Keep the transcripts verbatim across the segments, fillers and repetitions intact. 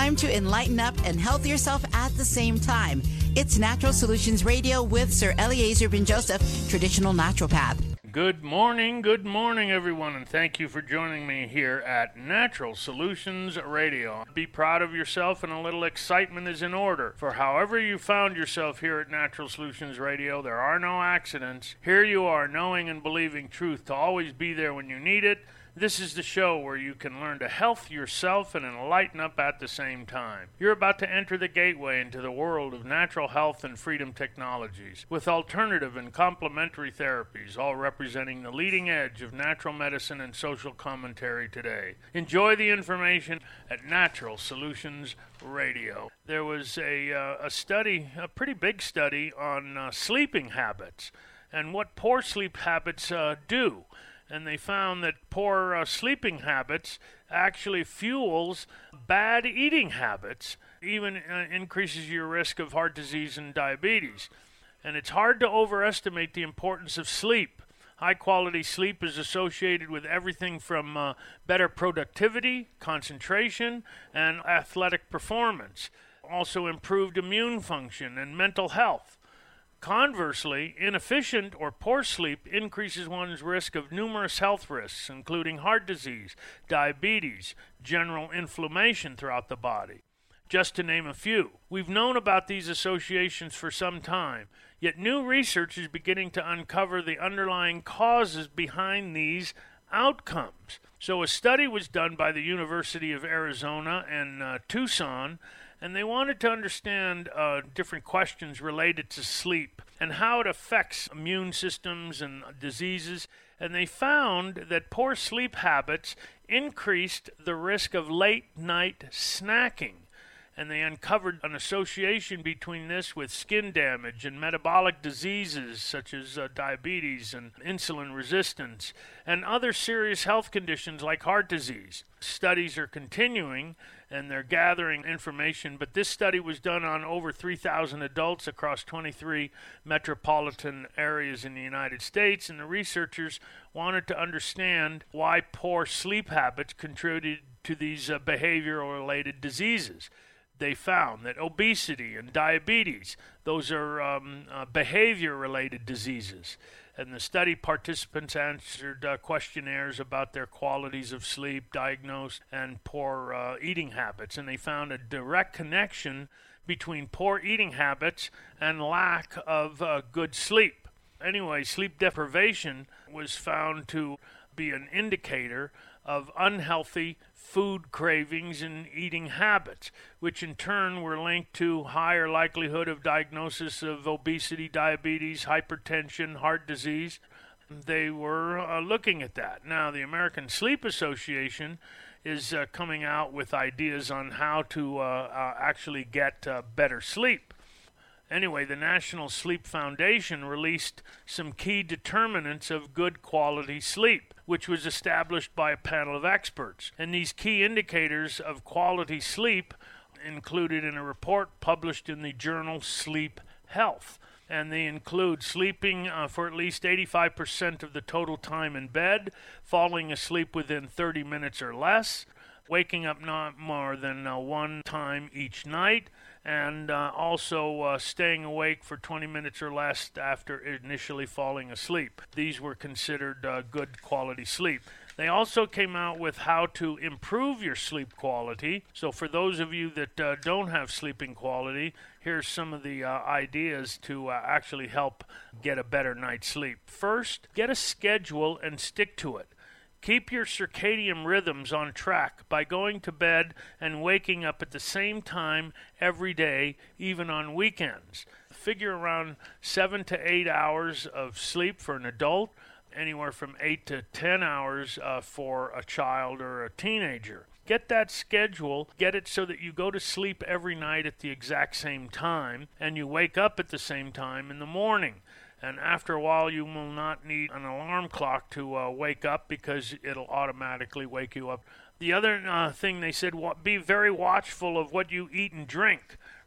time to enlighten up and health yourself at the same time. It's Natural Solutions Radio with Sir Eliezer Ben Joseph, traditional naturopath. Good morning, good morning, everyone, and thank you for joining me here at Natural Solutions Radio. Be proud of yourself, and a little excitement is in order. For however you found yourself here at Natural Solutions Radio, there are no accidents. Here you are, knowing and believing truth to always be there when you need it. This is the show where you can learn to health yourself and enlighten up at the same time. You're about to enter the gateway into the world of natural health and freedom technologies, with alternative and complementary therapies, all representing the leading edge of natural medicine and social commentary today. Enjoy the information at Natural Solutions Radio. There was a, uh, a study, a pretty big study, on uh, sleeping habits and what poor sleep habits uh, do. And they found that poor uh, sleeping habits actually fuels bad eating habits, even uh, increases your risk of heart disease and diabetes. And it's hard to overestimate the importance of sleep. High-quality sleep is associated with everything from uh, better productivity, concentration, and athletic performance. Also improved immune function and mental health. Conversely, inefficient or poor sleep increases one's risk of numerous health risks, including heart disease, diabetes, general inflammation throughout the body, just to name a few. We've known about these associations for some time, yet new research is beginning to uncover the underlying causes behind these outcomes. So a study was done by the University of Arizona and uh, Tucson, and they wanted to understand uh, different questions related to sleep and how it affects immune systems and diseases. And they found that poor sleep habits increased the risk of late-night snacking. And they uncovered an association between this with skin damage and metabolic diseases such as uh, diabetes and insulin resistance and other serious health conditions like heart disease. Studies are continuing and they're gathering information, but this study was done on over three thousand adults across twenty-three metropolitan areas in the United States, and the researchers wanted to understand why poor sleep habits contributed to these uh, behavioral-related diseases. They found that obesity and diabetes, those are um, uh, behavior-related diseases. And the study participants answered uh, questionnaires about their qualities of sleep, diagnosed, and poor uh, eating habits. And they found a direct connection between poor eating habits and lack of uh, good sleep. Anyway, sleep deprivation was found to be an indicator of unhealthy food cravings and eating habits, which in turn were linked to higher likelihood of diagnosis of obesity, diabetes, hypertension, heart disease. They were uh, looking at that. Now, the American Sleep Association is uh, coming out with ideas on how to uh, uh, actually get uh, better sleep. Anyway, the National Sleep Foundation released some key determinants of good quality sleep, which was established by a panel of experts. And these key indicators of quality sleep included in a report published in the journal Sleep Health. And they include sleeping uh, for at least eighty-five percent of the total time in bed, falling asleep within thirty minutes or less, waking up not more than uh, one time each night, and uh, also uh, staying awake for twenty minutes or less after initially falling asleep. These were considered uh, good quality sleep. They also came out with how to improve your sleep quality. So for those of you that uh, don't have sleeping quality, here's some of the uh, ideas to uh, actually help get a better night's sleep. First, get a schedule and stick to it. Keep your circadian rhythms on track by going to bed and waking up at the same time every day, even on weekends. Figure around seven to eight hours of sleep for an adult, anywhere from eight to ten hours uh, for a child or a teenager. Get that schedule, get it so that you go to sleep every night at the exact same time, and you wake up at the same time in the morning. And after a while, you will not need an alarm clock to uh, wake up because it'll automatically wake you up. The other uh, thing they said, be very watchful of what you eat and drink.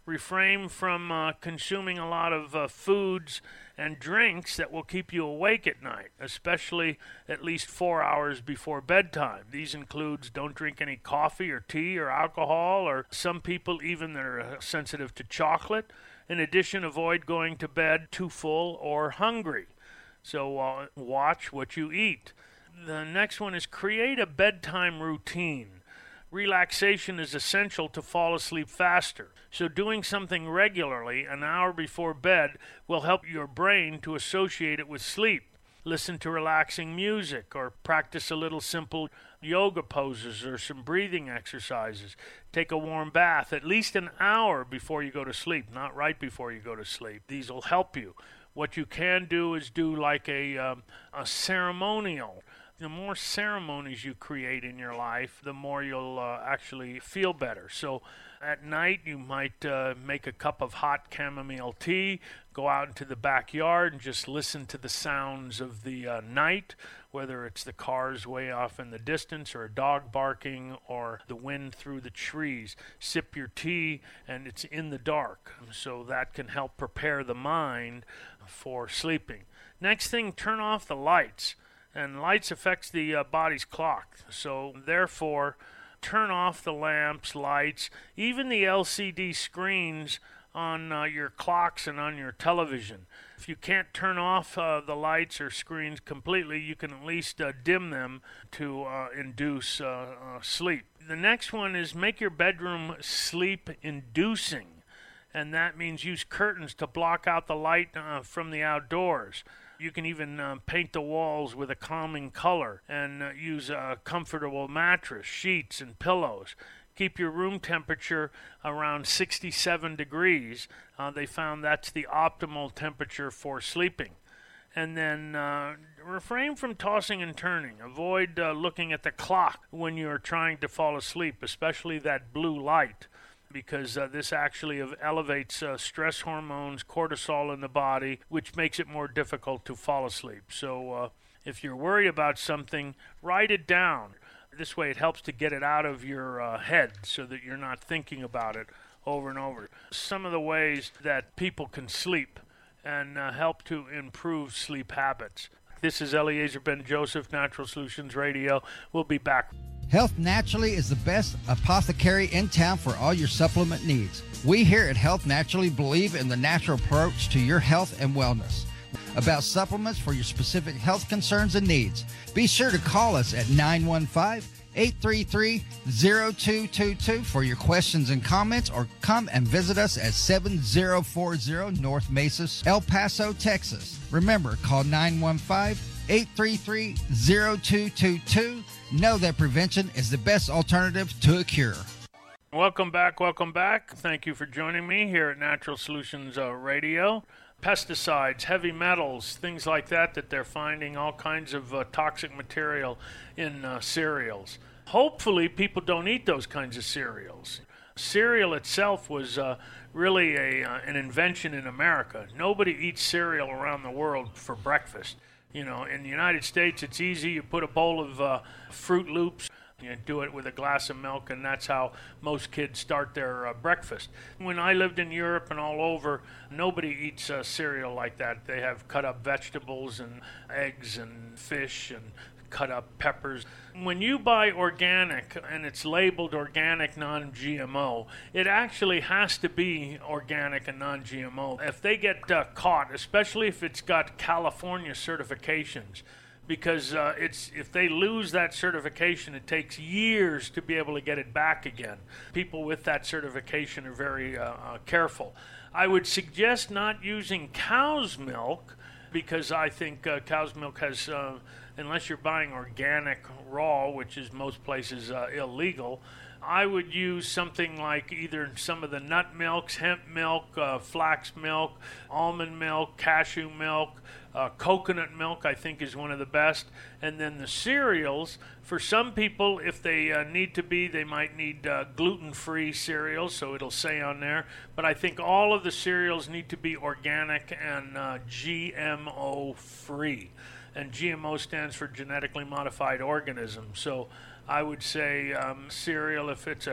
refrain from uh, consuming a lot of uh, foods and drinks that will keep you awake at night, especially at least four hours before bedtime. These includes don't drink any coffee or tea or alcohol, or some people even that are sensitive to chocolate. In addition, avoid going to bed too full or hungry. So uh, watch what you eat. The next one is create a bedtime routine. Relaxation is essential to fall asleep faster. So doing something regularly an hour before bed will help your brain to associate it with sleep. Listen to relaxing music or practice a little simple yoga poses or some breathing exercises. Take a warm bath at least an hour before you go to sleep, not right before you go to sleep. These will help you. What you can do is do like a, um, a ceremonial. The more ceremonies you create in your life, the more you'll uh, actually feel better. So at night, you might uh, make a cup of hot chamomile tea, go out into the backyard and just listen to the sounds of the uh, night, whether it's the cars way off in the distance or a dog barking or the wind through the trees. Sip your tea and it's in the dark, so that can help prepare the mind for sleeping. Next thing, turn off the lights. And lights affects the uh, body's clock. So therefore, turn off the lamps, lights, even the L C D screens on uh, your clocks and on your television. If you can't turn off uh, the lights or screens completely, you can at least uh, dim them to uh, induce uh, uh, sleep. The next one is make your bedroom sleep-inducing. And that means use curtains to block out the light uh, from the outdoors. You can even uh, paint the walls with a calming color and uh, use a comfortable mattress, sheets, and pillows. Keep your room temperature around sixty-seven degrees. Uh, they found that's the optimal temperature for sleeping. And then uh, refrain from tossing and turning. Avoid uh, looking at the clock when you're trying to fall asleep, especially that blue light, because uh, this actually elevates uh, stress hormones, cortisol in the body, which makes it more difficult to fall asleep. So uh, if you're worried about something, write it down. This way it helps to get it out of your uh, head so that you're not thinking about it over and over. Some of the ways that people can sleep and uh, help to improve sleep habits. This is Eliezer Ben-Joseph, Natural Solutions Radio. We'll be back. Health Naturally is the best apothecary in town for all your supplement needs. We here at Health Naturally believe in the natural approach to your health and wellness. About supplements for your specific health concerns and needs, be sure to call us at nine one five, eight three three, zero two two two for your questions and comments, or come and visit us at seven zero four zero North Mesa, El Paso, Texas. Remember, call nine one five, eight three three, zero two two two. Know that prevention is the best alternative to a cure. Welcome back, welcome back. Thank you for joining me here at Natural Solutions uh, Radio. Pesticides, heavy metals, things like that, that they're finding all kinds of uh, toxic material in uh, cereals. Hopefully people don't eat those kinds of cereals. Cereal itself was uh, really a uh, an invention in America. Nobody eats cereal around the world for breakfast. You know, in the United States, it's easy. You put a bowl of uh, Fruit Loops, you do it with a glass of milk, and that's how most kids start their uh, breakfast. When I lived in Europe and all over, nobody eats uh, cereal like that. They have cut up vegetables and eggs and fish and cut up peppers. When you buy organic and it's labeled organic non-G M O, it actually has to be organic and non-G M O. If they get uh, caught, especially if it's got California certifications, because uh, it's if they lose that certification, it takes years to be able to get it back again. People with that certification are very uh, uh, careful. I would suggest not using cow's milk, because I think uh, cow's milk has, uh, unless you're buying organic raw, which is most places uh, illegal, I would use something like either some of the nut milks, hemp milk, uh, flax milk, almond milk, cashew milk, uh, coconut milk I think is one of the best. And then the cereals, for some people, if they uh, need to be, they might need uh, gluten-free cereals, so it'll say on there. But I think all of the cereals need to be organic and uh, G M O free. And G M O stands for genetically modified organisms. So I would say um, cereal, if it's a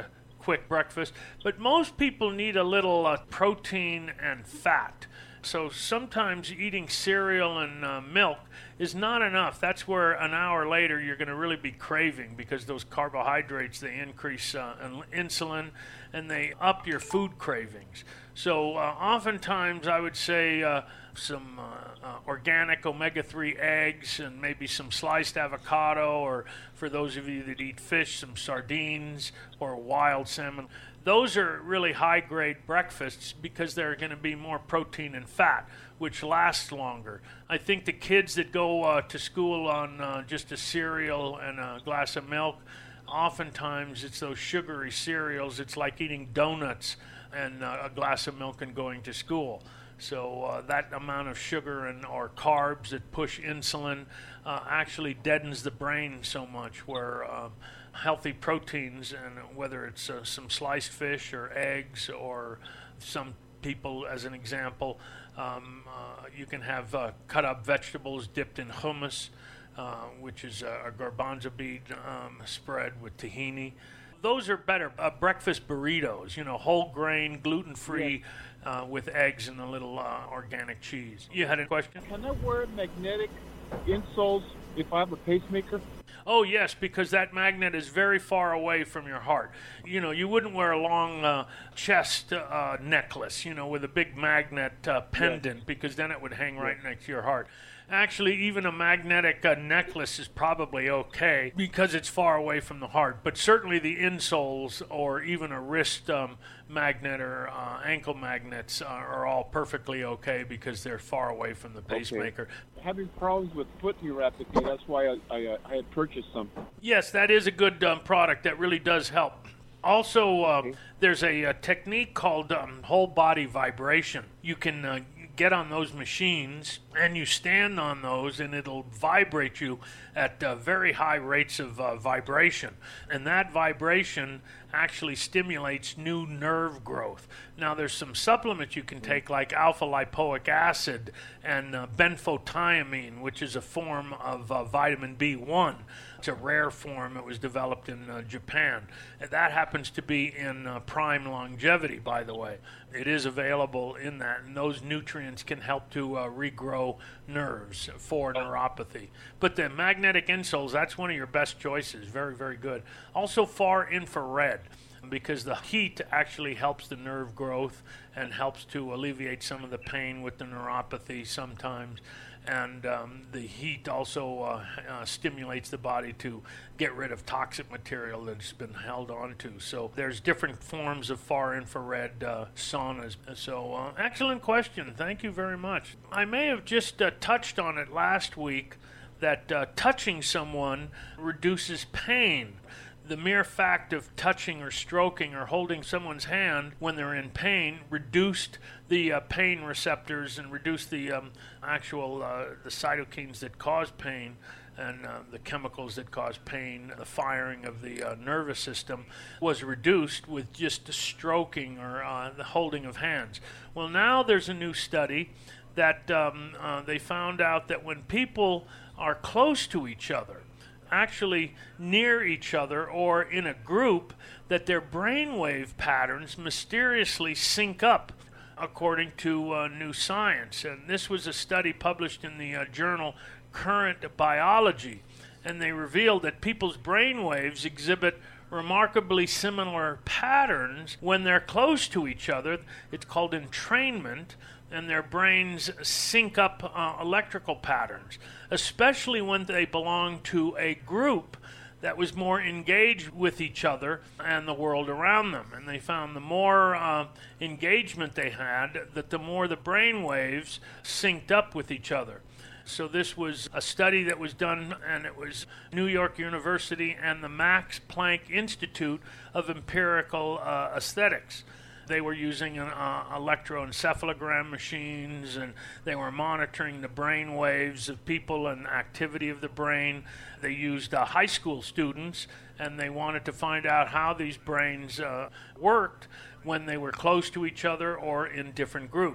quick breakfast. But most people need a little uh, protein and fat. So sometimes eating cereal and uh, milk is not enough. That's where an hour later you're going to really be craving, because those carbohydrates, they increase uh, insulin and they up your food cravings. So uh, oftentimes I would say uh, some uh, uh, organic omega three eggs and maybe some sliced avocado, or for those of you that eat fish, some sardines or wild salmon. Those are really high-grade breakfasts because they're going to be more protein and fat, which lasts longer. I think the kids that go uh, to school on uh, just a cereal and a glass of milk, oftentimes it's those sugary cereals. It's like eating donuts and uh, a glass of milk and going to school. So uh, that amount of sugar and or carbs that push insulin uh, actually deadens the brain so much, where uh, healthy proteins, and whether it's uh, some sliced fish or eggs, or some people, as an example, um, uh, you can have uh, cut up vegetables dipped in hummus, uh, which is a, a garbanzo bean um, spread with tahini. Those are better. Uh, breakfast burritos, you know, whole grain, gluten-free, yeah. uh, with eggs and a little uh, organic cheese. You had a question? Can I wear magnetic insoles if I have a pacemaker? Oh, yes, because that magnet is very far away from your heart. You know, you wouldn't wear a long uh, chest uh, necklace, you know, with a big magnet uh, pendant, yes. because then it would hang right yes. next to your heart. Actually, even a magnetic uh, necklace is probably okay because it's far away from the heart. But certainly the insoles, or even a wrist um, magnet or uh, ankle magnets uh, are all perfectly okay because they're far away from the pacemaker. Okay. Having problems with foot neuropathy, that's why I, I, uh, I had purchased some. Yes, that is a good um, product that really does help. Also, uh, okay. there's a, a technique called um, whole body vibration. You can uh, get on those machines and you stand on those and it'll vibrate you at uh, very high rates of uh, vibration. And that vibration actually stimulates new nerve growth. Now, there's some supplements you can take like alpha lipoic acid and uh, benfotiamine, which is a form of uh, vitamin B one. It's a rare form. It was developed in uh, Japan. And that happens to be in uh, Prime Longevity, by the way. It is available in that, and those nutrients can help to uh, regrow nerves for neuropathy. But the magnetic insoles, that's one of your best choices. Very, very good. Also, far infrared, because the heat actually helps the nerve growth and helps to alleviate some of the pain with the neuropathy sometimes. And um, the heat also uh, uh, stimulates the body to get rid of toxic material that's been held onto. So there's different forms of far infrared uh, saunas. So uh, excellent question. Thank you very much. I may have just uh, touched on it last week that uh, touching someone reduces pain. The mere fact of touching or stroking or holding someone's hand when they're in pain reduced the uh, pain receptors and reduced the um, actual uh, the cytokines that cause pain and uh, the chemicals that cause pain. The firing of the uh, nervous system was reduced with just the stroking or uh, the holding of hands. Well, now there's a new study that um, uh, they found out that when people are close to each other, actually near each other or in a group, that their brainwave patterns mysteriously sync up, according to uh, new science. And this was a study published in the uh, journal Current Biology, and they revealed that people's brainwaves exhibit remarkably similar patterns when they're close to each other. It's called entrainment, and their brains sync up uh, electrical patterns, especially when they belong to a group that was more engaged with each other and the world around them. And they found the more uh, engagement they had, that the more the brain waves synced up with each other. So this was a study that was done, and it was New York University and the Max Planck Institute of Empirical uh, Aesthetics. They were using an, uh, electroencephalogram machines, and they were monitoring the brain waves of people and activity of the brain. They used uh, high school students, and they wanted to find out how these brains uh, worked when they were close to each other or in different groups.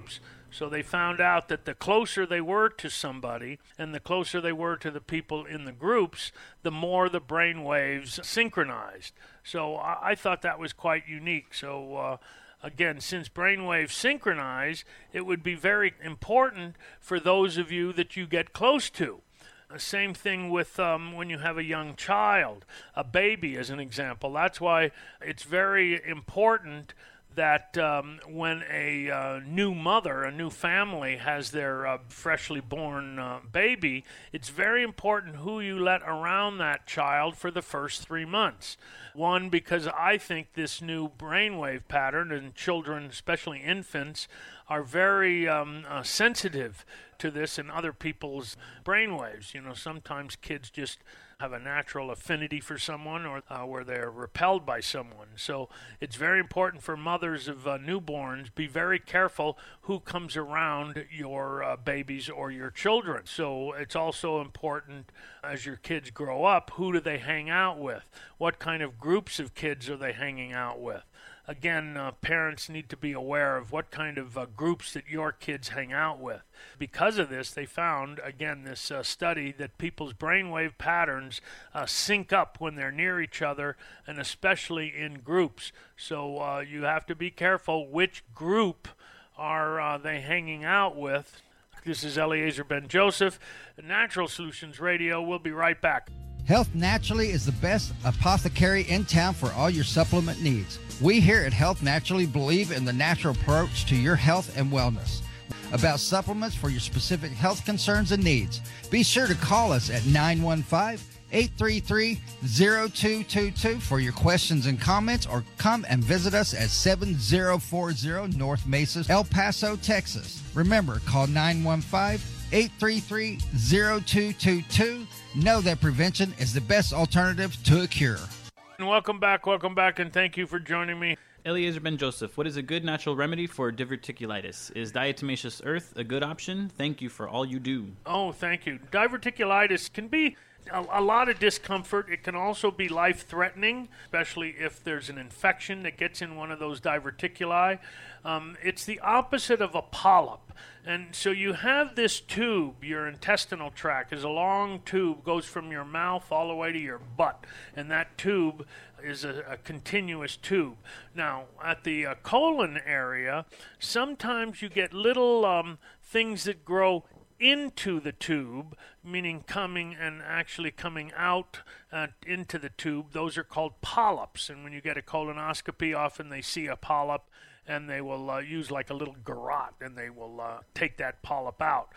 So they found out that the closer they were to somebody and the closer they were to the people in the groups, the more the brain waves synchronized. So I, I thought that was quite unique. So uh, again, since brainwaves synchronize, it would be very important for those of you that you get close to. Same thing with um, when you have a young child, a baby as an example. That's why it's very important that um, when a uh, new mother, a new family has their uh, freshly born uh, baby, it's very important who you let around that child for the first three months. One, because I think this new brainwave pattern, and children, especially infants, are very um, uh, sensitive to this and other people's brainwaves. You know, sometimes kids just have a natural affinity for someone, or uh, where they're repelled by someone. So it's very important for mothers of uh, newborns, be very careful who comes around your uh, babies or your children. So it's also important as your kids grow up, who do they hang out with? What kind of groups of kids are they hanging out with? Again, uh, parents need to be aware of what kind of uh, groups that your kids hang out with. Because of this, they found, again, this uh, study that people's brainwave patterns uh, sync up when they're near each other, and especially in groups. So uh, you have to be careful which group are uh, they hanging out with. This is Eliezer Ben-Joseph, Natural Solutions Radio. We'll be right back. Health Naturally is the best apothecary in town for all your supplement needs. We here at Health Naturally believe in the natural approach to your health and wellness. About supplements for your specific health concerns and needs, be sure to call us at nine one five, eight three three, zero two two two for your questions and comments, or come and visit us at seven zero four zero North Mesa, El Paso, Texas. Remember, call nine one five, eight three three, zero two two two. Know that prevention is the best alternative to a cure. And welcome back, welcome back, and thank you for joining me. Eliezer Ben-Joseph, what is a good natural remedy for diverticulitis? Is diatomaceous earth a good option? Thank you for all you do. Oh, thank you. Diverticulitis can be a, a lot of discomfort. It can also be life-threatening, especially if there's an infection that gets in one of those diverticuli. Um, it's the opposite of a polyp. And so you have this tube, your intestinal tract is a long tube, goes from your mouth all the way to your butt. And that tube is a, a continuous tube. Now, at the uh, colon area, sometimes you get little um, things that grow into the tube, meaning coming and actually coming out uh, into the tube. Those are called polyps. And when you get a colonoscopy, often they see a polyp, and they will uh, use like a little garrote, and they will uh, take that polyp out.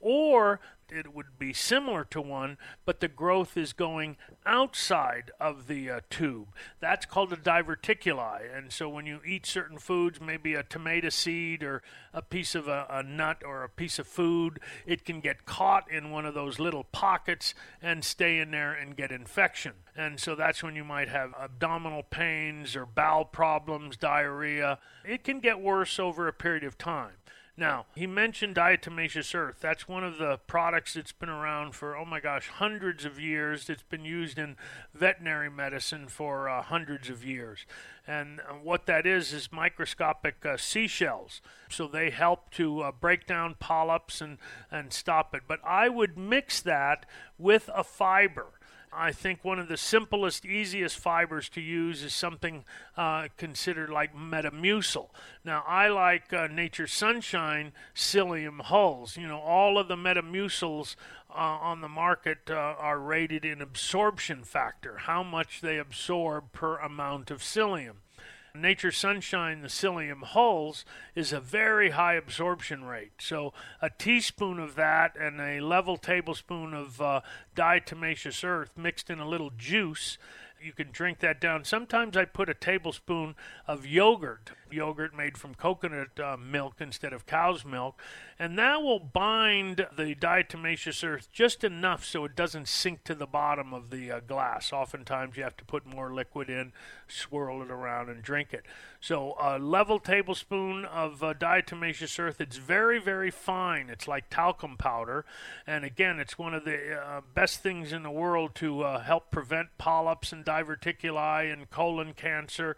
Or it would be similar to one, but the growth is going outside of the uh, tube. That's called a diverticuli. And so when you eat certain foods, maybe a tomato seed or a piece of a, a nut or a piece of food, it can get caught in one of those little pockets and stay in there and get infection. And so that's when you might have abdominal pains or bowel problems, diarrhea. It can get worse over a period of time. Now, he mentioned diatomaceous earth. That's one of the products that's been around for, oh my gosh, hundreds of years. It's been used in veterinary medicine for uh, hundreds of years. And uh, what that is is microscopic uh, seashells. So they help to uh, break down polyps and, and stop it. But I would mix that with a fiber. I think one of the simplest, easiest fibers to use is something uh, considered like Metamucil. Now, I like uh, Nature's Sunshine psyllium hulls. You know, all of the Metamucils uh, on the market uh, are rated in absorption factor, how much they absorb per amount of psyllium. Nature's Sunshine, the psyllium hulls, is a very high absorption rate. So a teaspoon of that and a level tablespoon of uh, diatomaceous earth mixed in a little juice, you can drink that down. Sometimes I put a tablespoon of yogurt, yogurt made from coconut uh, milk instead of cow's milk, and that will bind the diatomaceous earth just enough so it doesn't sink to the bottom of the uh, glass. Oftentimes you have to put more liquid in, swirl it around, and drink it. So a level tablespoon of uh, diatomaceous earth, it's very, very fine. It's like talcum powder, and again, it's one of the uh, best things in the world to uh, help prevent polyps and diverticuli and colon cancer.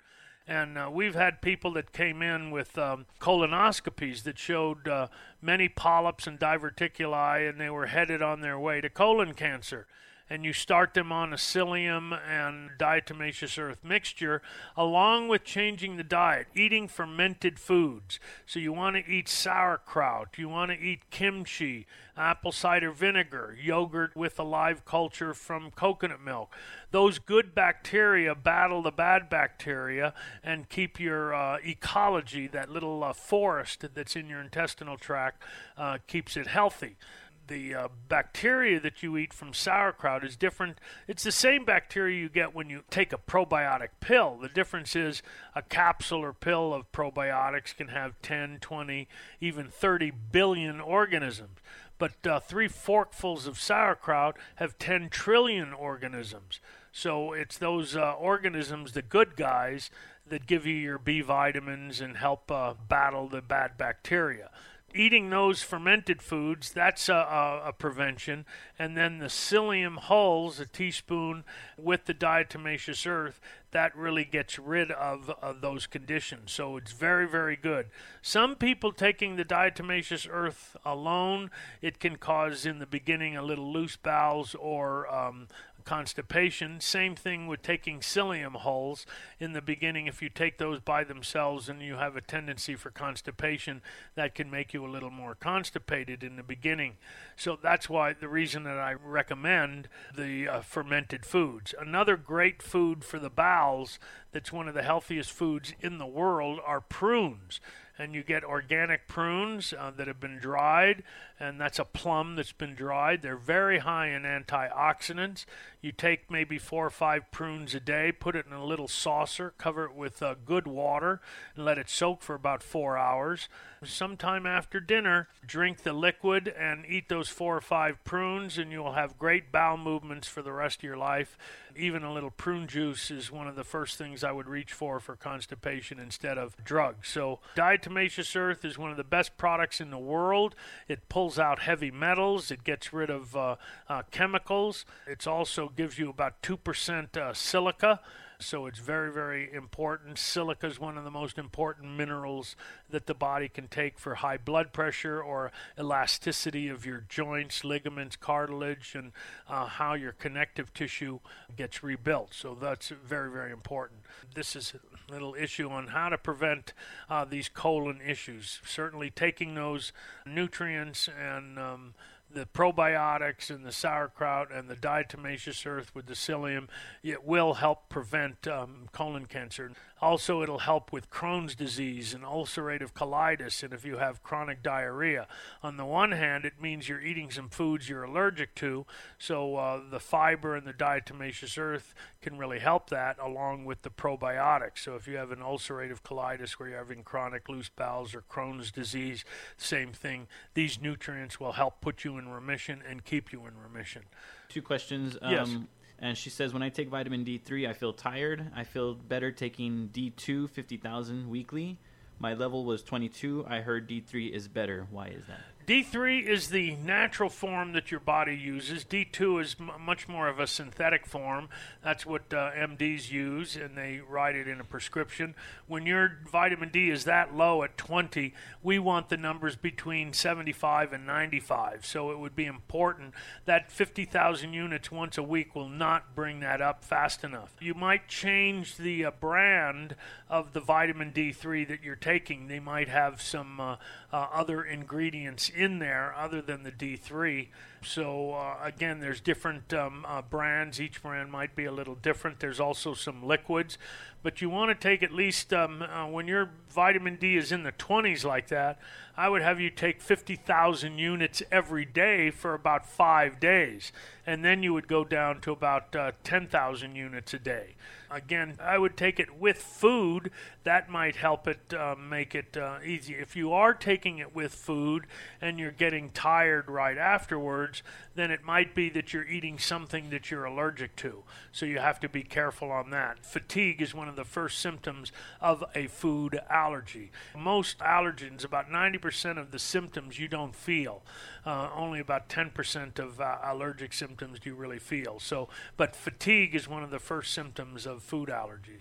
And uh, we've had people that came in with um, colonoscopies that showed uh, many polyps and diverticuli, and they were headed on their way to colon cancer. And you start them on a psyllium and diatomaceous earth mixture, along with changing the diet, eating fermented foods. So you want to eat sauerkraut, you want to eat kimchi, apple cider vinegar, yogurt with a live culture from coconut milk. Those good bacteria battle the bad bacteria and keep your uh, ecology, that little uh, forest that's in your intestinal tract, uh, keeps it healthy. The uh, bacteria that you eat from sauerkraut is different. It's the same bacteria you get when you take a probiotic pill. The difference is a capsule or pill of probiotics can have ten, twenty, even thirty billion organisms. But uh, three forkfuls of sauerkraut have ten trillion organisms. So it's those uh, organisms, the good guys, that give you your B vitamins and help uh, battle the bad bacteria. Eating those fermented foods, that's a, a, a prevention. And then the psyllium hulls, a teaspoon with the diatomaceous earth, that really gets rid of, of those conditions. So it's very, very good. Some people taking the diatomaceous earth alone, it can cause in the beginning a little loose bowels or um, constipation. Same thing with taking psyllium hulls. In the beginning, if you take those by themselves and you have a tendency for constipation, that can make you a little more constipated in the beginning. So that's why the reason that I recommend the uh, fermented foods. Another great food for the bowels that's one of the healthiest foods in the world are prunes. And you get organic prunes uh, that have been dried, and that's a plum that's been dried. They're very high in antioxidants. You take maybe four or five prunes a day, put it in a little saucer, cover it with uh, good water, and let it soak for about four hours. Sometime after dinner, drink the liquid and eat those four or five prunes, and you'll have great bowel movements for the rest of your life. Even a little prune juice is one of the first things I would reach for for constipation instead of drugs. So diatomaceous earth is one of the best products in the world. It pulls out heavy metals. It gets rid of uh, uh, chemicals. It also gives you about two percent uh, silica. So it's very, very important. Silica is one of the most important minerals that the body can take for high blood pressure or elasticity of your joints, ligaments, cartilage, and uh, how your connective tissue gets rebuilt. So that's very, very important. This is a little issue on how to prevent uh, these colon issues. Certainly taking those nutrients and um, the probiotics and the sauerkraut and the diatomaceous earth with the psyllium, it will help prevent um, colon cancer. Also, it'll help with Crohn's disease and ulcerative colitis, and if you have chronic diarrhea. On the one hand, it means you're eating some foods you're allergic to, so uh, the fiber and the diatomaceous earth can really help that, along with the probiotics. So if you have an ulcerative colitis where you're having chronic loose bowels or Crohn's disease, same thing. These nutrients will help put you in remission and keep you in remission. Two questions. Um, yes. And she says, when I take vitamin D three, I feel tired. I feel better taking D two, fifty thousand weekly. My level was twenty-two. I heard D three is better. Why is that? D three is the natural form that your body uses. D two is m- much more of a synthetic form. That's what uh, M Ds use, and they write it in a prescription. When your vitamin D is that low at twenty, we want the numbers between seventy-five and ninety-five. So it would be important that fifty thousand units once a week will not bring that up fast enough. You might change the uh, brand of the vitamin D three that you're taking. They might have some uh, uh, other ingredients in there other than the D three. So uh, again, there's different um, uh, brands. Each brand might be a little different. There's also some liquids, but you want to take at least um, uh, when your vitamin D is in the twenties like that, I would have you take fifty thousand units every day for about five days, and then you would go down to about uh, ten thousand units a day. Again, I would take it with food. That might help it uh, make it uh, easy. If you are taking it with food and you're getting tired right afterwards, then it might be that you're eating something that you're allergic to. So you have to be careful on that. Fatigue is one of the first symptoms of a food allergy. Most allergens, about ninety percent of the symptoms you don't feel. Uh, only about ten percent of uh, allergic symptoms do you really feel. So, but fatigue is one of the first symptoms of food allergies.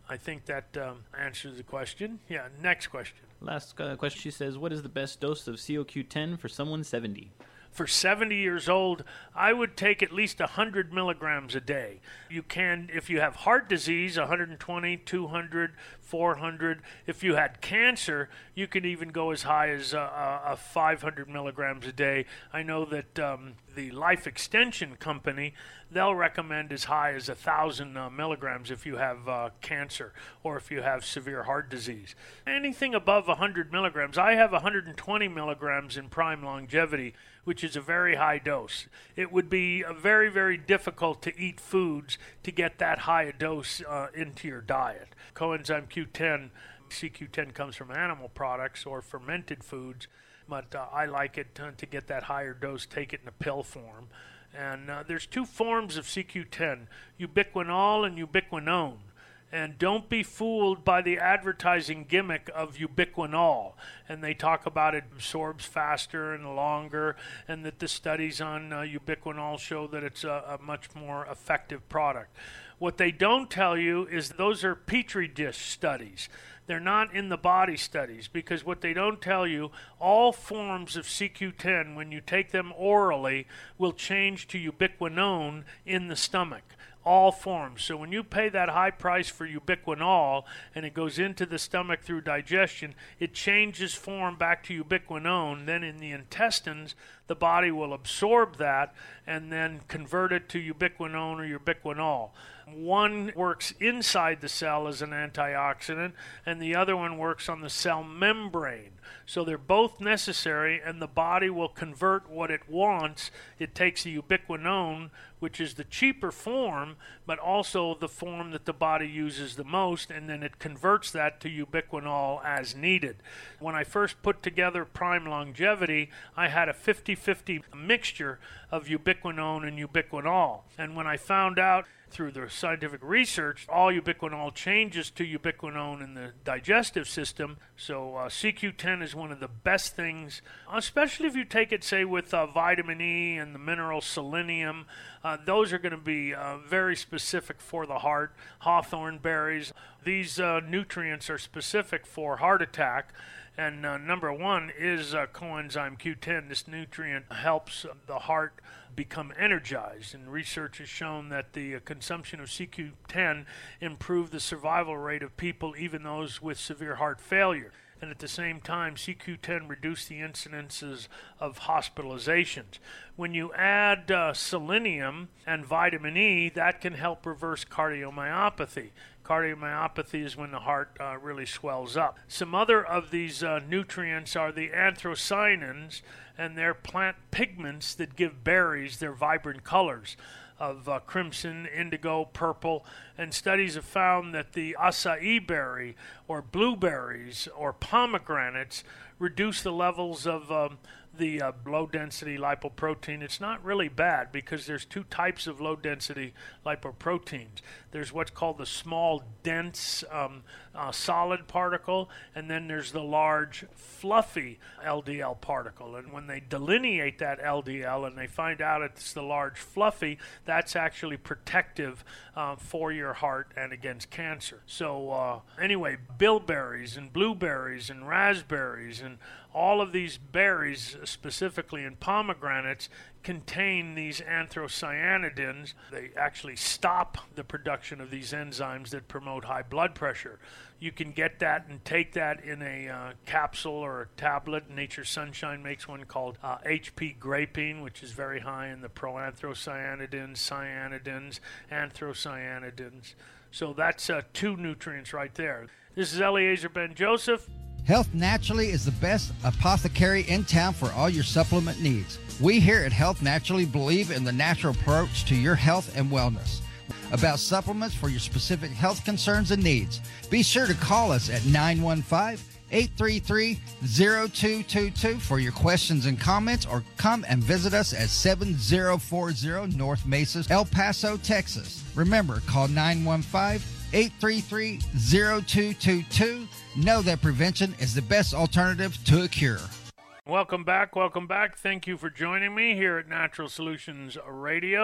I think that um, answers the question. Yeah, next question. Last uh, question. She says, what is the best dose of C O Q ten for someone seventy? For seventy years old, I would take at least one hundred milligrams a day. You can, if you have heart disease, one hundred twenty, two hundred, four hundred. If you had cancer, you can even go as high as uh, uh, five hundred milligrams a day. I know that um, the Life Extension Company, they'll recommend as high as one thousand uh, milligrams if you have uh, cancer or if you have severe heart disease. Anything above one hundred milligrams, I have one hundred twenty milligrams in Prime Longevity, which is a very high dose. It would be uh, very, very difficult to eat foods to get that high a dose uh, into your diet. Coenzyme Q ten, C Q ten comes from animal products or fermented foods, but uh, I like it to, to get that higher dose, take it in a pill form. And uh, there's two forms of C Q ten, ubiquinol and ubiquinone. And don't be fooled by the advertising gimmick of ubiquinol. And they talk about it absorbs faster and longer, and that the studies on uh, ubiquinol show that it's a, a much more effective product. What they don't tell you is those are Petri dish studies. They're not in the body studies, because what they don't tell you, all forms of C Q ten, when you take them orally, will change to ubiquinone in the stomach. All forms. So when you pay that high price for ubiquinol and it goes into the stomach through digestion, it changes form back to ubiquinone. Then in the intestines, the body will absorb that and then convert it to ubiquinone or ubiquinol. One works inside the cell as an antioxidant, and the other one works on the cell membrane. So they're both necessary, and the body will convert what it wants. It takes the ubiquinone, which is the cheaper form, but also the form that the body uses the most, and then it converts that to ubiquinol as needed. When I first put together Prime Longevity, I had a fifty-fifty mixture of ubiquinone and ubiquinol. And when I found out through the scientific research, all ubiquinol changes to ubiquinone in the digestive system. So uh, C Q ten is one of the best things, especially if you take it, say, with uh, vitamin E and the mineral selenium. Uh, those are going to be uh, very specific for the heart. Hawthorn berries. These uh, nutrients are specific for heart attack. And uh, number one is uh, coenzyme Q ten. This nutrient helps uh, the heart become energized, and research has shown that the uh, consumption of C Q ten improved the survival rate of people, even those with severe heart failure. And at the same time, C Q ten reduced the incidences of hospitalizations. When you add uh, selenium and vitamin E, that can help reverse cardiomyopathy. Cardiomyopathy is when the heart uh, really swells up. Some other of these uh, nutrients are the anthocyanins, and they're plant pigments that give berries their vibrant colors of uh, crimson, indigo, purple, and studies have found that the acai berry or blueberries or pomegranates reduce the levels of um, the uh, low-density lipoprotein. It's not really bad, because there's two types of low-density lipoproteins. There's what's called the small, dense, um, uh, solid particle, and then there's the large, fluffy L D L particle. And when they delineate that L D L and they find out it's the large, fluffy, that's actually protective uh, for your heart and against cancer. So uh, anyway, bilberries and blueberries and raspberries and all of these berries, specifically in pomegranates, contain these anthocyanidins. They actually stop the production of these enzymes that promote high blood pressure. You can get that and take that in a uh, capsule or a tablet. Nature's Sunshine makes one called uh, H P Grapene, which is very high in the proanthocyanidins, cyanidins, anthocyanidins. So that's uh, two nutrients right there. This is Eliezer Ben-Joseph. Health Naturally is the best apothecary in town for all your supplement needs. We here at Health Naturally believe in the natural approach to your health and wellness. About supplements for your specific health concerns and needs, be sure to call us at nine one five, eight three three, zero two two two for your questions and comments, or come and visit us at seven zero four zero North Mesa, El Paso, Texas. Remember, call nine one five, eight three three, zero two two two. Know that prevention is the best alternative to a cure. Welcome back. Welcome back. Thank you for joining me here at Natural Solutions Radio.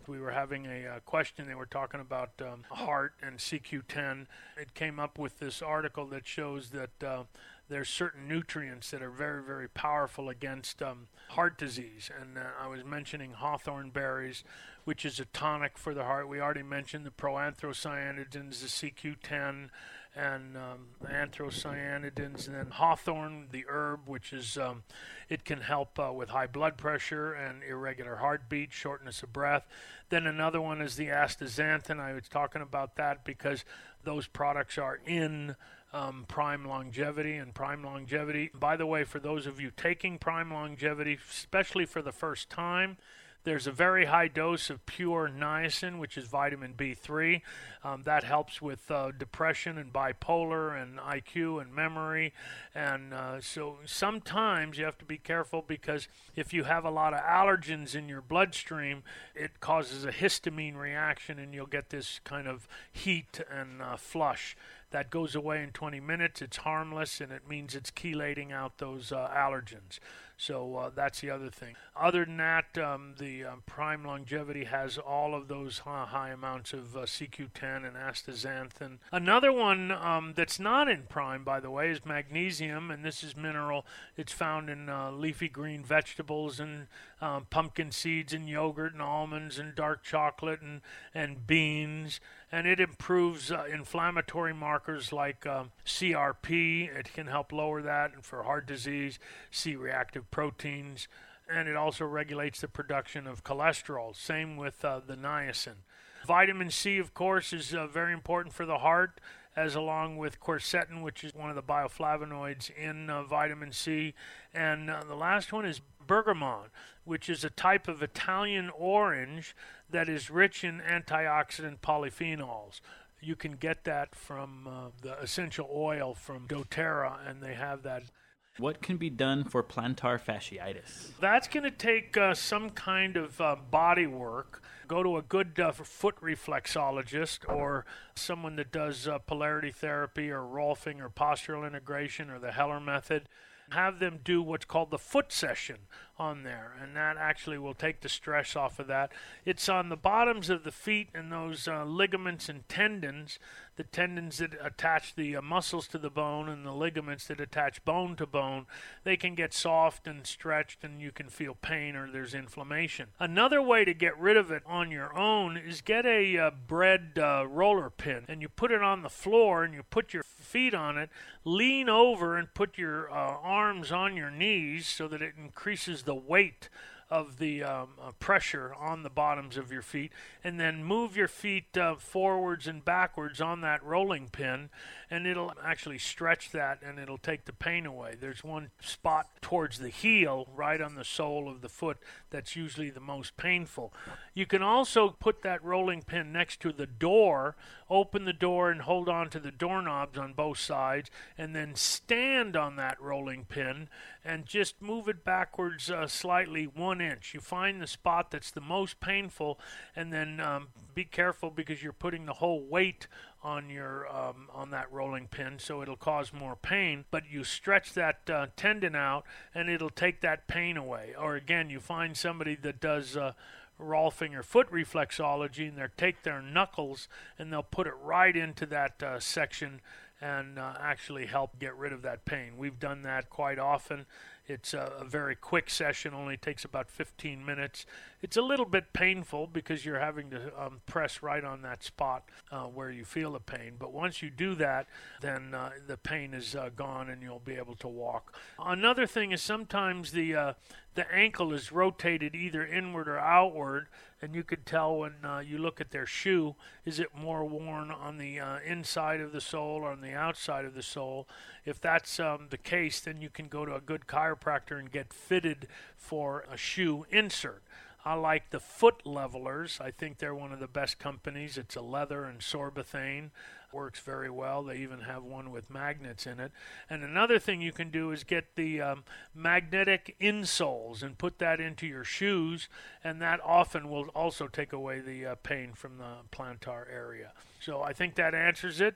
we were having a uh, question. They were talking about um, heart and C Q ten. It came up with this article that shows that uh, there's certain nutrients that are very, very powerful against um, heart disease. And uh, I was mentioning hawthorn berries, which is a tonic for the heart. We already mentioned the proanthocyanidins, the C Q ten, and um, anthocyanidins, and then hawthorn, the herb, which is, um, it can help uh, with high blood pressure and irregular heartbeat, shortness of breath. Then another one is the astaxanthin. I was talking about that because those products are in Um, Prime Longevity and Prime Longevity. By the way, for those of you taking Prime Longevity, especially for the first time, there's a very high dose of pure niacin, which is vitamin B three. Um, that helps with uh, depression and bipolar and I Q and memory. And uh, so sometimes you have to be careful because if you have a lot of allergens in your bloodstream, it causes a histamine reaction and you'll get this kind of heat and uh, flush. That goes away in twenty minutes. It's harmless, and it means it's chelating out those uh, allergens. So uh, that's the other thing. Other than that, um, the uh, Prime Longevity has all of those uh, high amounts of uh, C Q ten and astaxanthin. Another one um, that's not in Prime, by the way, is magnesium, and this is mineral. It's found in uh, leafy green vegetables and um, pumpkin seeds and yogurt and almonds and dark chocolate and, and beans. And it improves uh, inflammatory markers like uh, C R P. It can help lower that, and for heart disease, C-reactive proteins. And it also regulates the production of cholesterol. Same with uh, the niacin. Vitamin C, of course, is uh, very important for the heart, as along with quercetin, which is one of the bioflavonoids in uh, vitamin C. And uh, the last one is bergamot, which is a type of Italian orange that is rich in antioxidant polyphenols. You can get that from uh, the essential oil from doTERRA, and they have that. What can be done for plantar fasciitis? That's going to take uh, some kind of uh, body work. Go to a good uh, foot reflexologist or someone that does uh, polarity therapy or Rolfing or postural integration or the Heller method. Have them do what's called the foot session on there, and that actually will take the stress off of that. It's on the bottoms of the feet and those uh, ligaments and tendons, the tendons that attach the uh, muscles to the bone and the ligaments that attach bone to bone. They can get soft and stretched, and you can feel pain or there's inflammation. Another way to get rid of it on your own is get a uh, bread uh, roller pin, and you put it on the floor and you put your feet on it, lean over and put your uh, arms on your knees so that it increases the weight of the um, uh, pressure on the bottoms of your feet, and then move your feet uh, forwards and backwards on that rolling pin, and it'll actually stretch that and it'll take the pain away. There's one spot towards the heel, right on the sole of the foot, that's usually the most painful. You can also put that rolling pin next to the door, open the door and hold on to the doorknobs on both sides, and then stand on that rolling pin and just move it backwards uh, slightly one inch. You find the spot that's the most painful, and then um, be careful because you're putting the whole weight on your um, on that rolling pin, so it'll cause more pain. But you stretch that uh, tendon out, and it'll take that pain away. Or again, you find somebody that does uh, Rolfing or foot reflexology, and they take their knuckles and they'll put it right into that uh, section and uh, actually help get rid of that pain. We've done that quite often. It's a, a very quick session, only takes about fifteen minutes. It's a little bit painful because you're having to um, press right on that spot uh, where you feel the pain. But once you do that, then uh, the pain is uh, gone and you'll be able to walk. Another thing is sometimes the uh, the ankle is rotated either inward or outward, and you could tell when uh, you look at their shoe, is it more worn on the uh, inside of the sole or on the outside of the sole? If that's um, the case, then you can go to a good chiropractor and get fitted for a shoe insert. I like the Foot Levelers. I think they're one of the best companies. It's a leather and sorbothane. Works very well. They even have one with magnets in it. And another thing you can do is get the um, magnetic insoles and put that into your shoes, and that often will also take away the uh, pain from the plantar area. So I think that answers it.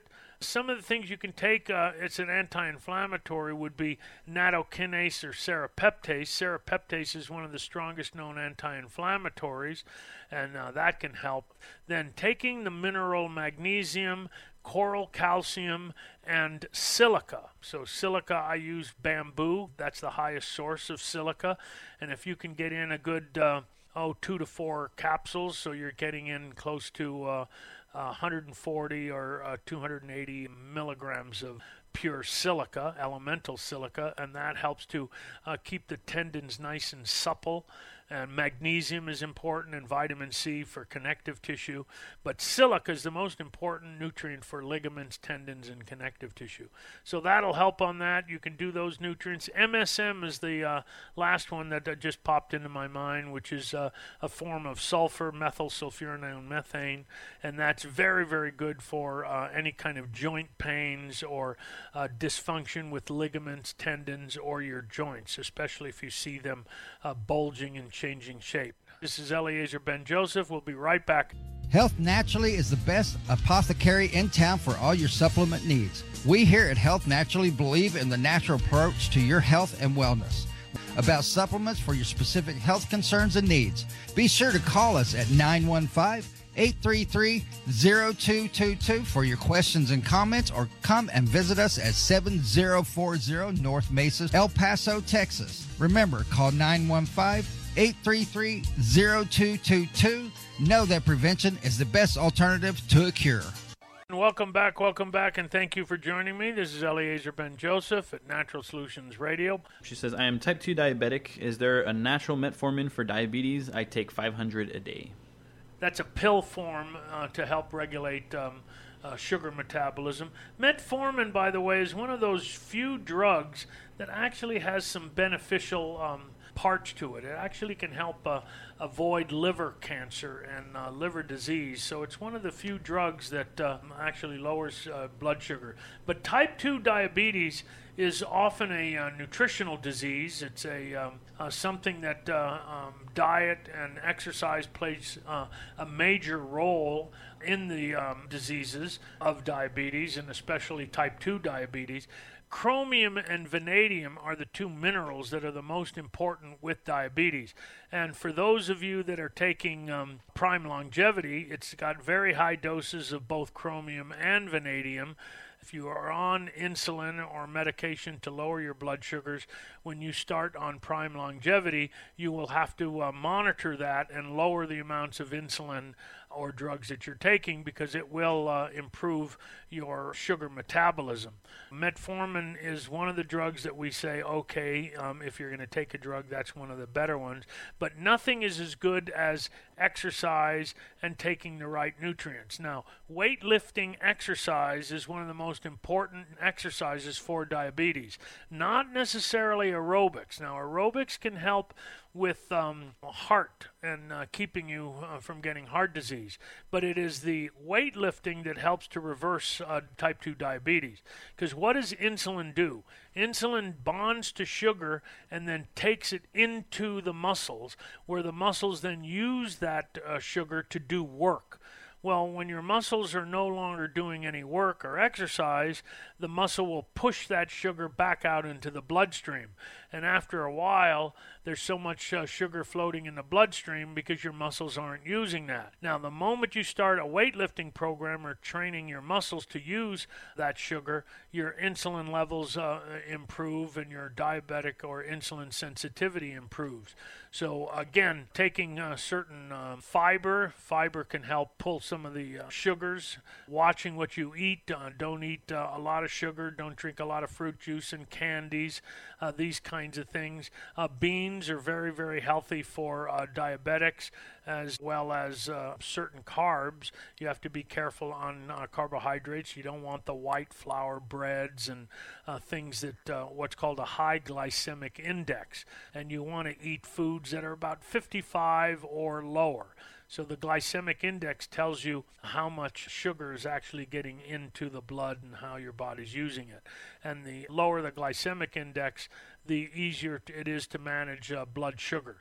Some of the things you can take, uh, it's an anti-inflammatory, would be nattokinase or serrapeptase. Serrapeptase is one of the strongest known anti-inflammatories, and uh, that can help. Then taking the mineral magnesium, coral calcium, and silica. So silica, I use bamboo. That's the highest source of silica. And if you can get in a good, uh, oh, two to four capsules, so you're getting in close to uh, uh, one hundred forty or uh, two hundred eighty milligrams of pure silica, elemental silica, and that helps to uh, keep the tendons nice and supple. And magnesium is important, and vitamin C for connective tissue. But silica is the most important nutrient for ligaments, tendons, and connective tissue. So that'll help on that. You can do those nutrients. M S M is the uh, last one that uh, just popped into my mind, which is uh, a form of sulfur, methyl sulfuronone methane, and that's very, very good for uh, any kind of joint pains or uh, dysfunction with ligaments, tendons, or your joints, especially if you see them uh, bulging and changing shape. This is Eliezer Ben-Joseph. We'll be right back. Health Naturally is the best apothecary in town for all your supplement needs. We here at Health Naturally believe in the natural approach to your health and wellness. About supplements for your specific health concerns and needs, be sure to call us at nine one five, eight three three, zero two two two for your questions and comments, or come and visit us at seven zero four zero North Mesa, El Paso, Texas. Remember, call nine one five, eight three three, zero two two two. Know that prevention is the best alternative to a cure. Welcome back, welcome back, and thank you for joining me. This is Eliezer Ben-Joseph at Natural Solutions Radio. She says, I am type two diabetic. Is there a natural metformin for diabetes? I take five hundred a day. That's a pill form uh, to help regulate um, uh, sugar metabolism. Metformin, by the way, is one of those few drugs that actually has some beneficial um, parts to it. It actually can help uh, avoid liver cancer and uh, liver disease. So it's one of the few drugs that uh, actually lowers uh, blood sugar. But type two diabetes is often a uh, nutritional disease. It's a um, uh, something that uh, um, diet and exercise plays uh, a major role in the um, diseases of diabetes, and especially type two diabetes. Chromium and vanadium are the two minerals that are the most important with diabetes. And for those of you that are taking um, Prime Longevity, it's got very high doses of both chromium and vanadium. If you are on insulin or medication to lower your blood sugars, when you start on Prime Longevity, you will have to uh, monitor that and lower the amounts of insulin or drugs that you're taking, because it will uh, improve your sugar metabolism. Metformin is one of the drugs that we say, okay, um, if you're going to take a drug, that's one of the better ones. But nothing is as good as exercise and taking the right nutrients. Now, weightlifting exercise is one of the most important exercises for diabetes, not necessarily aerobics. Now, aerobics can help with um, heart and uh, keeping you uh, from getting heart disease. But it is the weightlifting that helps to reverse uh, type two diabetes. Because what does insulin do? Insulin bonds to sugar and then takes it into the muscles, where the muscles then use that uh, sugar to do work. Well, when your muscles are no longer doing any work or exercise, the muscle will push that sugar back out into the bloodstream. And after a while, there's so much uh, sugar floating in the bloodstream because your muscles aren't using that. Now, the moment you start a weightlifting program or training your muscles to use that sugar, your insulin levels uh, improve and your diabetic or insulin sensitivity improves. So, again, taking uh, certain uh, fiber, fiber can help pull some of the uh, sugars. Watching what you eat. Uh, don't eat uh, a lot of sugar. Don't drink a lot of fruit juice and candies, uh, these kinds of things. Uh, beans are very, very healthy for uh, diabetics, as well as uh, certain carbs. You have to be careful on uh, carbohydrates. You don't want the white flour breads and uh, things that uh, what's called a high glycemic index. And you want to eat foods that are about fifty-five or lower. So the glycemic index tells you how much sugar is actually getting into the blood and how your body's using it. And the lower the glycemic index, the easier it is to manage uh, blood sugars.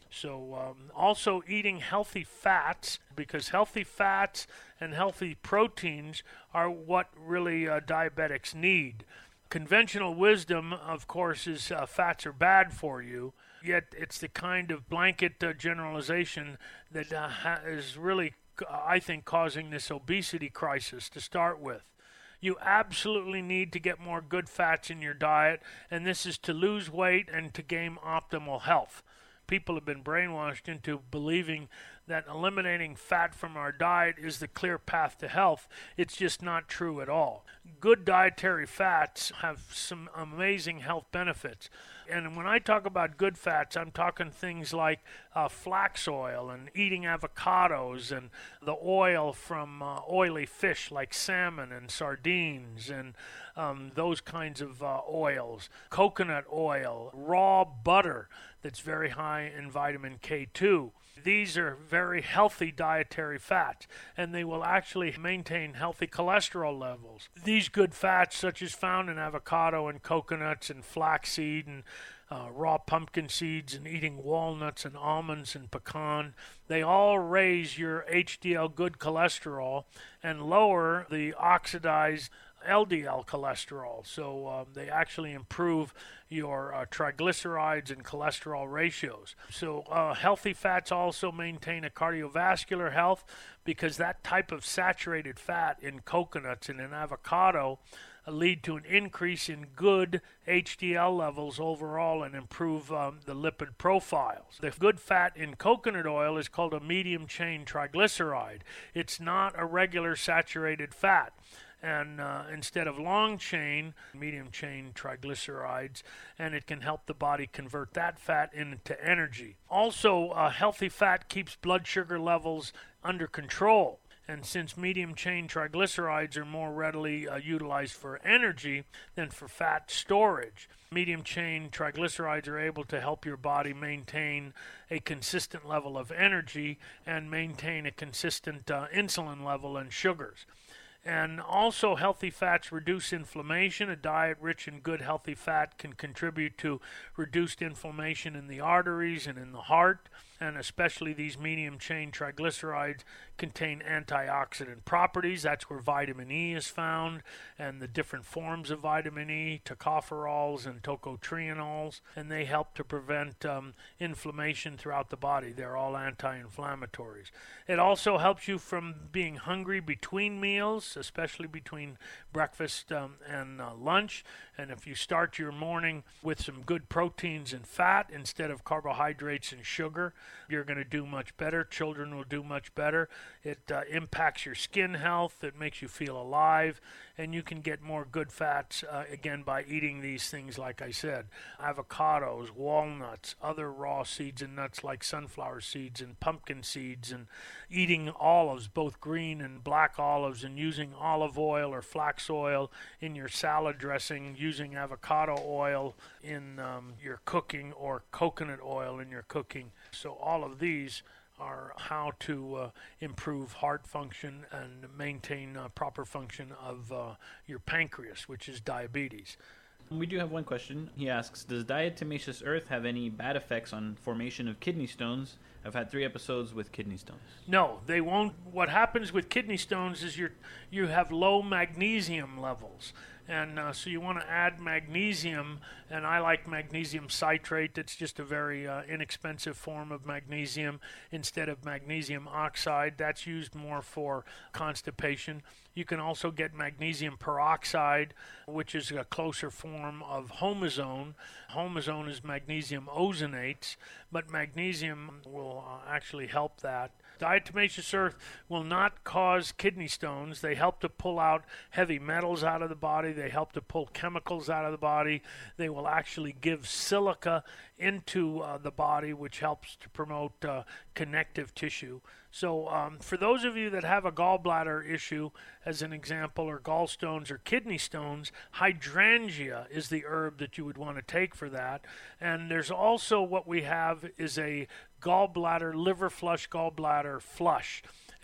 So um, also eating healthy fats, because healthy fats and healthy proteins are what really uh, diabetics need. Conventional wisdom, of course, is uh, fats are bad for you, yet it's the kind of blanket uh, generalization that uh, ha- is really, uh, I think, causing this obesity crisis to start with. You absolutely need to get more good fats in your diet, and this is to lose weight and to gain optimal health. People have been brainwashed into believing that eliminating fat from our diet is the clear path to health. It's just not true at all. Good dietary fats have some amazing health benefits. And when I talk about good fats, I'm talking things like uh, flax oil and eating avocados and the oil from uh, oily fish like salmon and sardines and um, those kinds of uh, oils. Coconut oil, raw butter that's very high in vitamin K two. These are very healthy dietary fats, and they will actually maintain healthy cholesterol levels. These good fats, such as found in avocado and coconuts and flaxseed and uh, raw pumpkin seeds and eating walnuts and almonds and pecan, they all raise your H D L good cholesterol and lower the oxidized L D L cholesterol. So um, they actually improve your uh, triglycerides and cholesterol ratios. So uh, healthy fats also maintain a cardiovascular health, because that type of saturated fat in coconuts and in avocado uh, lead to an increase in good H D L levels overall and improve um, the lipid profiles. The good fat in coconut oil is called a medium chain triglyceride. It's not a regular saturated fat. And uh, instead of long chain, medium chain triglycerides, and it can help the body convert that fat into energy. Also, uh, healthy fat keeps blood sugar levels under control. And since medium chain triglycerides are more readily uh, utilized for energy than for fat storage, medium chain triglycerides are able to help your body maintain a consistent level of energy and maintain a consistent uh, insulin level and sugars. And also, healthy fats reduce inflammation. A diet rich in good, healthy fat can contribute to reduced inflammation in the arteries and in the heart. And especially these medium-chain triglycerides contain antioxidant properties. That's where vitamin E is found, and the different forms of vitamin E, tocopherols and tocotrienols, and they help to prevent um, inflammation throughout the body. They're all anti-inflammatories. It also helps you from being hungry between meals, especially between breakfast um, and uh, lunch. And if you start your morning with some good proteins and fat instead of carbohydrates and sugar, you're going to do much better. Children will do much better. It uh, impacts your skin health. It makes you feel alive. And you can get more good fats, uh, again, by eating these things, like I said. Avocados, walnuts, other raw seeds and nuts like sunflower seeds and pumpkin seeds, and eating olives, both green and black olives, and using olive oil or flax oil in your salad dressing, using avocado oil in um, your cooking, or coconut oil in your cooking. So all of these are how to uh, improve heart function and maintain uh, proper function of uh, your pancreas, which is diabetes. We do have one question. He asks, does diatomaceous earth have any bad effects on formation of kidney stones? I've had three episodes with kidney stones. No, they won't. What happens with kidney stones is you you have low magnesium levels. And uh, so you want to add magnesium, and I like magnesium citrate. It's just a very uh, inexpensive form of magnesium instead of magnesium oxide. That's used more for constipation. You can also get magnesium peroxide, which is a closer form of homazone. Homazone is magnesium ozonates, but magnesium will uh, actually help that. Diatomaceous earth will not cause kidney stones. They help to pull out heavy metals out of the body. They help to pull chemicals out of the body. They will actually give silica into uh, the body, which helps to promote uh, connective tissue. So um, for those of you that have a gallbladder issue, as an example, or gallstones or kidney stones, hydrangea is the herb that you would want to take for that. And there's also what we have is a gallbladder, liver flush, gallbladder flush.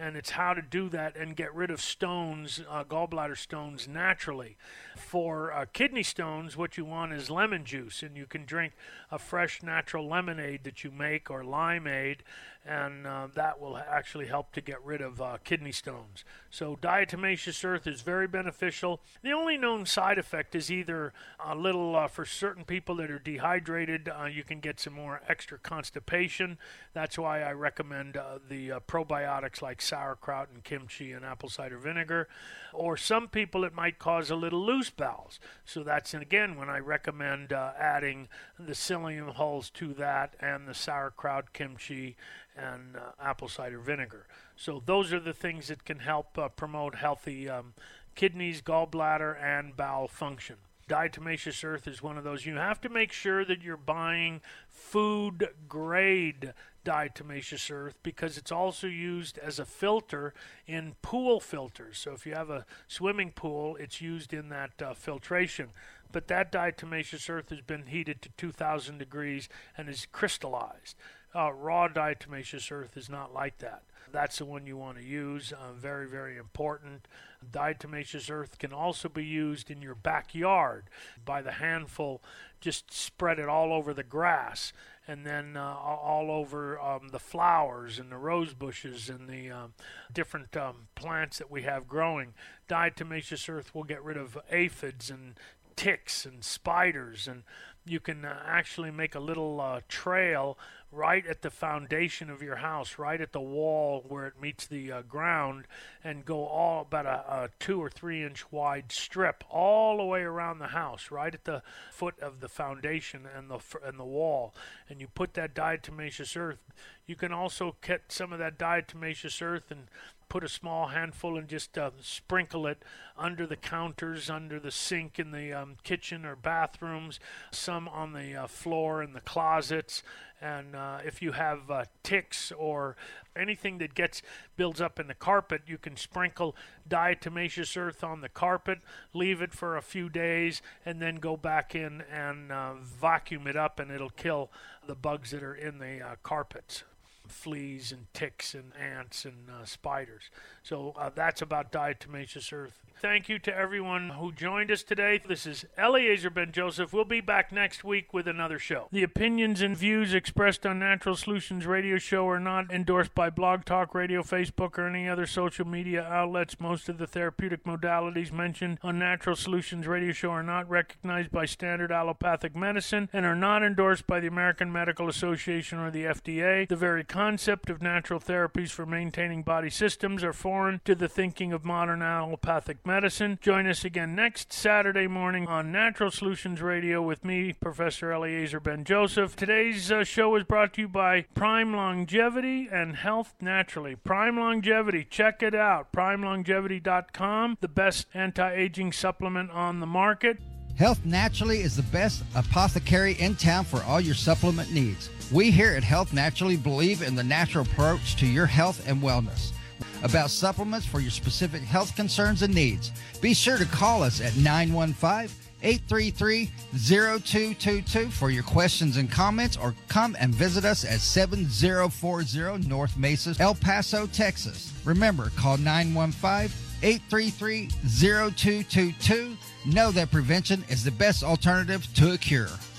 and it's how to do that and get rid of stones, uh, gallbladder stones, naturally. For uh, kidney stones, what you want is lemon juice, and you can drink a fresh natural lemonade that you make or limeade, and uh, that will actually help to get rid of uh, kidney stones. So diatomaceous earth is very beneficial. The only known side effect is either a little, uh, for certain people that are dehydrated, uh, you can get some more extra constipation. That's why I recommend uh, the uh, probiotics like sauerkraut and kimchi and apple cider vinegar. Or some people it might cause a little loose bowels. So that's, again, when I recommend uh, adding the psyllium hulls to that and the sauerkraut, kimchi, and uh, apple cider vinegar. So those are the things that can help uh, promote healthy um, kidneys, gallbladder, and bowel function. Diatomaceous earth is one of those. You have to make sure that you're buying food-grade diatomaceous earth because it's also used as a filter in pool filters. So if you have a swimming pool, it's used in that uh, filtration. But that diatomaceous earth has been heated to two thousand degrees and is crystallized. Uh, raw diatomaceous earth is not like that. That's the one you want to use. Uh, very, very important. Diatomaceous earth can also be used in your backyard by the handful. Just spread it all over the grass and then uh, all over um, the flowers and the rose bushes and the um, different um, plants that we have growing. Diatomaceous earth will get rid of aphids and ticks and spiders, and you can uh, actually make a little uh, trail right at the foundation of your house, right at the wall where it meets the uh, ground, and go all about a, a two or three inch wide strip all the way around the house, right at the foot of the foundation and the and the wall. And you put that diatomaceous earth. You can also get some of that diatomaceous earth and put a small handful and just uh, sprinkle it under the counters, under the sink in the um, kitchen or bathrooms, some on the uh, floor in the closets. And uh, if you have uh, ticks or anything that gets builds up in the carpet, you can sprinkle diatomaceous earth on the carpet, leave it for a few days, and then go back in and uh, vacuum it up, and it'll kill the bugs that are in the uh, carpets. Fleas and ticks and ants and uh, spiders. So uh, that's about diatomaceous earth. Thank you to everyone who joined us today. This is Eliezer Ben-Joseph. We'll be back next week with another show. The opinions and views expressed on Natural Solutions Radio Show are not endorsed by Blog Talk Radio, Facebook, or any other social media outlets. Most of the therapeutic modalities mentioned on Natural Solutions Radio Show are not recognized by standard allopathic medicine and are not endorsed by the American Medical Association or the F D A. The very concept of natural therapies for maintaining body systems are foreign to the thinking of modern allopathic medicine. Medicine. Join us again next Saturday morning on Natural Solutions Radio with me, Professor Eliezer Ben-Joseph. Today's uh, show is brought to you by Prime Longevity and Health Naturally. Prime Longevity, check it out, prime longevity dot com, the best anti-aging supplement on the market. Health Naturally is the best apothecary in town for all your supplement needs. We here at Health Naturally believe in the natural approach to your health and wellness. About supplements for your specific health concerns and needs. Be sure to call us at nine one five, eight three three, zero two two two for your questions and comments, or come and visit us at seven zero four zero North Mesa, El Paso, Texas. Remember, call nine one five, eight three three, zero two two two. Know that prevention is the best alternative to a cure.